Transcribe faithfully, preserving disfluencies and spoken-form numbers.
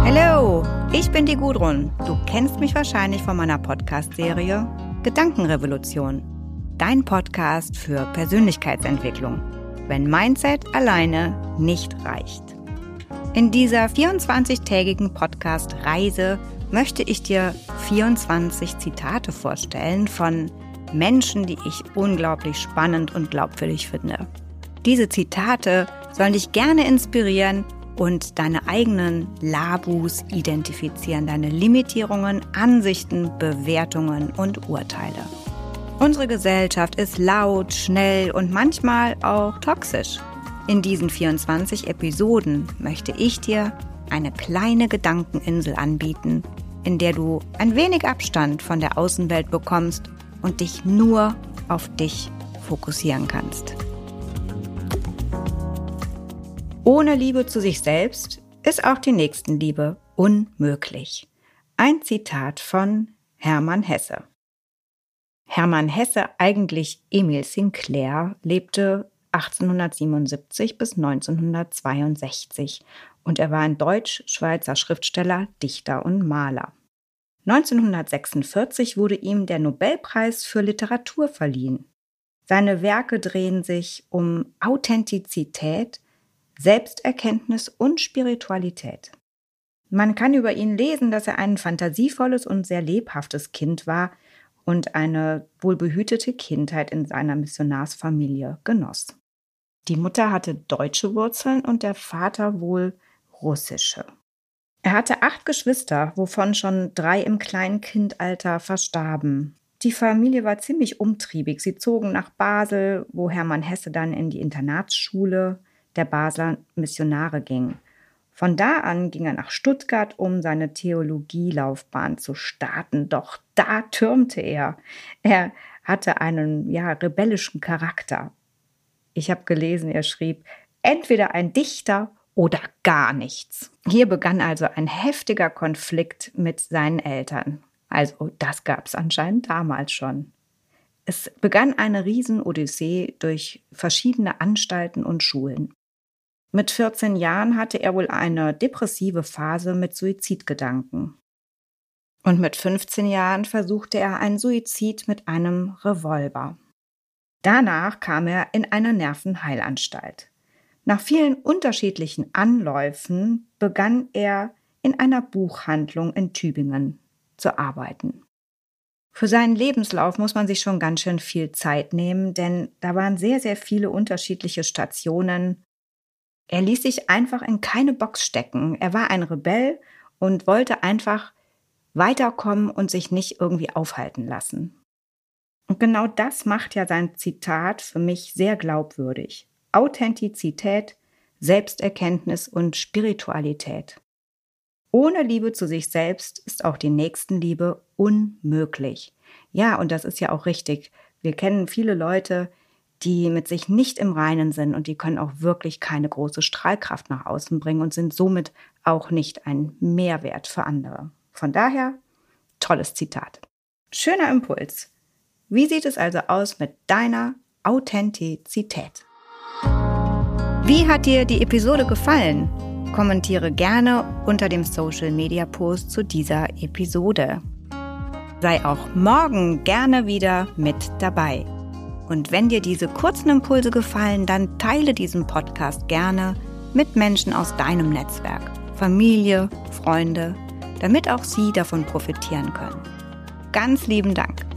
Hallo, ich bin die Gudrun. Du kennst mich wahrscheinlich von meiner Podcast-Serie Gedankenrevolution. Dein Podcast für Persönlichkeitsentwicklung, wenn Mindset alleine nicht reicht. In dieser vierundzwanzigtägigen Podcast-Reise möchte ich dir vierundzwanzig Zitate vorstellen von Menschen, die ich unglaublich spannend und glaubwürdig finde. Diese Zitate sollen dich gerne inspirieren und deine eigenen Labus identifizieren, deine Limitierungen, Ansichten, Bewertungen und Urteile. Unsere Gesellschaft ist laut, schnell und manchmal auch toxisch. In diesen vierundzwanzig Episoden möchte ich dir eine kleine Gedankeninsel anbieten, in der du ein wenig Abstand von der Außenwelt bekommst und dich nur auf dich fokussieren kannst. Ohne Liebe zu sich selbst ist auch die Nächstenliebe unmöglich. Ein Zitat von Hermann Hesse. Hermann Hesse, eigentlich Emil Sinclair, lebte achtzehnhundertsiebenundsiebzig bis neunzehnhundertzweiundsechzig und er war ein deutsch-schweizer Schriftsteller, Dichter und Maler. neunzehnhundertsechsundvierzig wurde ihm der Nobelpreis für Literatur verliehen. Seine Werke drehen sich um Authentizität, Selbsterkenntnis und Spiritualität. Man kann über ihn lesen, dass er ein fantasievolles und sehr lebhaftes Kind war und eine wohlbehütete Kindheit in seiner Missionarsfamilie genoss. Die Mutter hatte deutsche Wurzeln und der Vater wohl russische. Er hatte acht Geschwister, wovon schon drei im kleinen Kindalter verstarben. Die Familie war ziemlich umtriebig. Sie zogen nach Basel, wo Hermann Hesse dann in die Internatsschule der Basler Missionare ging. Von da an ging er nach Stuttgart, um seine Theologielaufbahn zu starten. Doch da türmte er. Er hatte einen ja, rebellischen Charakter. Ich habe gelesen, er schrieb, entweder ein Dichter oder gar nichts. Hier begann also ein heftiger Konflikt mit seinen Eltern. Also das gab es anscheinend damals schon. Es begann eine Riesenodyssee durch verschiedene Anstalten und Schulen. Mit vierzehn Jahren hatte er wohl eine depressive Phase mit Suizidgedanken. Und mit fünfzehn Jahren versuchte er einen Suizid mit einem Revolver. Danach kam er in eine Nervenheilanstalt. Nach vielen unterschiedlichen Anläufen begann er in einer Buchhandlung in Tübingen zu arbeiten. Für seinen Lebenslauf muss man sich schon ganz schön viel Zeit nehmen, denn da waren sehr, sehr viele unterschiedliche Stationen. Er ließ sich einfach in keine Box stecken. Er war ein Rebell und wollte einfach weiterkommen und sich nicht irgendwie aufhalten lassen. Und genau das macht ja sein Zitat für mich sehr glaubwürdig. Authentizität, Selbsterkenntnis und Spiritualität. Ohne Liebe zu sich selbst ist auch die Nächstenliebe unmöglich. Ja, und das ist ja auch richtig. Wir kennen viele Leute, die mit sich nicht im Reinen sind und die können auch wirklich keine große Strahlkraft nach außen bringen und sind somit auch nicht ein Mehrwert für andere. Von daher, tolles Zitat. Schöner Impuls. Wie sieht es also aus mit deiner Authentizität? Wie hat dir die Episode gefallen? Kommentiere gerne unter dem Social-Media-Post zu dieser Episode. Sei auch morgen gerne wieder mit dabei. Und wenn dir diese kurzen Impulse gefallen, dann teile diesen Podcast gerne mit Menschen aus deinem Netzwerk, Familie, Freunde, damit auch sie davon profitieren können. Ganz lieben Dank.